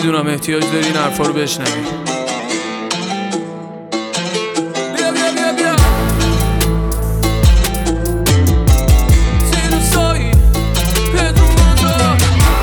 میدونم احتیاج داری این حرفا رو بشنوی. بیا بیا بیا بیا سینوسایی پدرو مانزا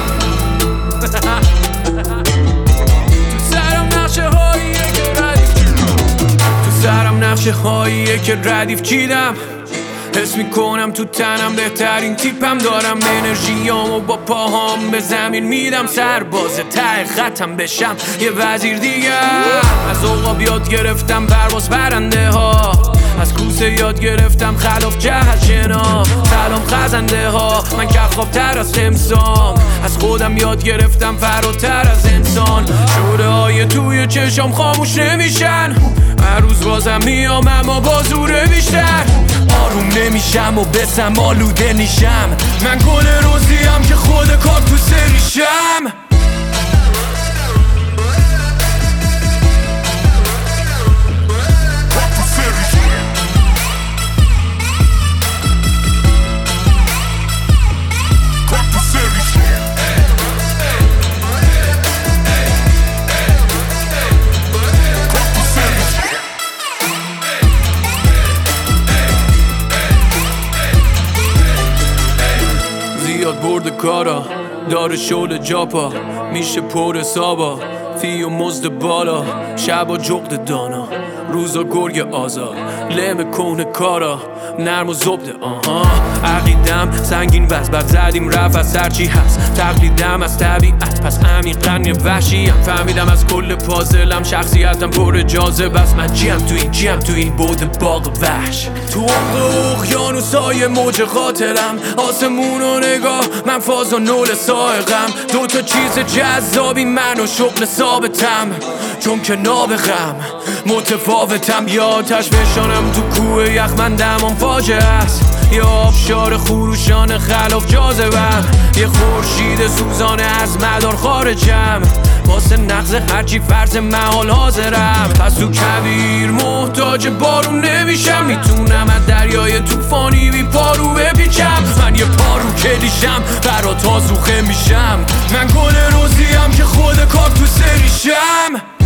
تو سرم نقشه هاییه که ردیف چیدم. حس میکنم تو تنم بهترین تیپم، دارم انرژیامو با پاهام به زمین میدم. سرباز ته خطم بشم یه وزیر دیگه. از عقاب یاد گرفتم پرواز برنده ها، از کوسه یاد گرفتم خلاف جهت شنا. سلام خزنده ها، من کخاب تر از تمسام. از خودم یاد گرفتم فراتر از انسان. شوره های توی چشام خاموش نمیشن، هر روز بازم میام اما با زوره بیشتر. آروم نمیشم و بسم آلوده نیشم، من گل روزیم که خود کاکتوس ریشم. زیاد برد کارا داره شل جاپا، میشه پر حسابا فی و مزد بالا. شب و جغد دانا، روزا گرگ آزاد، لم کهنه کارا نرم و زبده. عقیدم سنگین بس بعد زدیم رفت از هرچی هست. تقلیدم از طبیعت پس عمیقاً یه وحشیم. فهمیدم از کل پازلم شخصیتم پر جاذبه است. من جیم تو این بود باغ وحش. تو عمق اقیانوسای موج خاطرم، آسمون و نگاه من فاز و نول سائقم. دوتا چیز جذابی من و شغل ثابتم، چون که نابغم متفاوتم. یا آتش بشانم تو کوه یخ من دمام فاجعه است، یا آبشار خروشان خلاف جاذبم. یه خورشید سوزانه از مدار خارجم، واسه نقض هرچی فرض محال حاضرم. پس تو کویر محتاج بارون نمیشم، میتونم از دریای طوفانی بی پارو بپیچم. من یه پارو کلیشم برا تازوخه میشم، من گل روزیم که خود کاکتوس ریشم.